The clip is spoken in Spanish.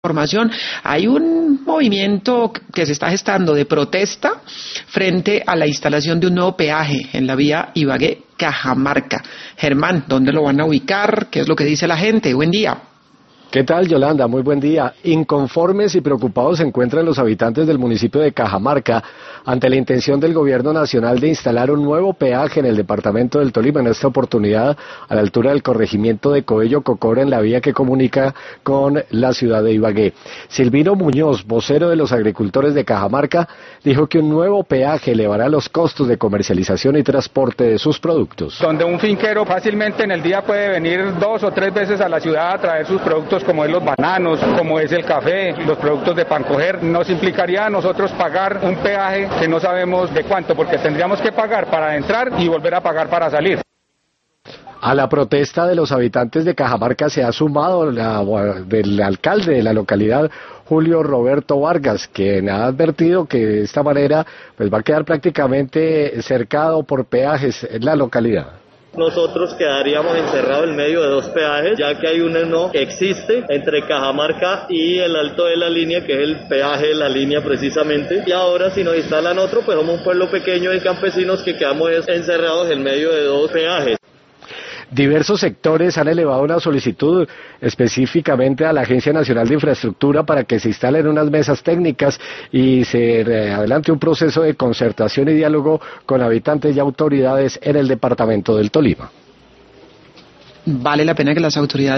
información. Hay un movimiento que se está gestando de protesta frente a la instalación de un nuevo peaje en la vía Ibagué-Cajamarca. Germán, ¿dónde lo van a ubicar? ¿Qué es lo que dice la gente? Buen día. ¿Qué tal, Yolanda? Muy buen día. Inconformes y preocupados se encuentran los habitantes del municipio de Cajamarca ante la intención del gobierno nacional de instalar un nuevo peaje en el departamento del Tolima, en esta oportunidad a la altura del corregimiento de Coello Cocora, en la vía que comunica con la ciudad de Ibagué. Silvino Muñoz, vocero de los agricultores de Cajamarca, dijo que un nuevo peaje elevará los costos de comercialización y transporte de sus productos. Donde un finquero fácilmente en el día puede venir 2 o 3 veces a la ciudad a traer sus productos, como es los bananos, como es el café, los productos de pancoger, nos implicaría a nosotros pagar un peaje que no sabemos de cuánto, porque tendríamos que pagar para entrar y volver a pagar para salir. A la protesta de los habitantes de Cajamarca se ha sumado del alcalde de la localidad, Julio Roberto Vargas, quien ha advertido que de esta manera pues va a quedar prácticamente cercado por peajes en la localidad. Nosotros quedaríamos encerrados en medio de 2 peajes, ya que hay uno que existe entre Cajamarca y el Alto de la Línea, que es el peaje de la línea precisamente, y ahora si nos instalan otro, pues somos un pueblo pequeño de campesinos que quedamos encerrados en medio de 2 peajes. Diversos sectores han elevado una solicitud específicamente a la Agencia Nacional de Infraestructura para que se instalen unas mesas técnicas y se adelante un proceso de concertación y diálogo con habitantes y autoridades en el departamento del Tolima. Vale la pena que las autoridades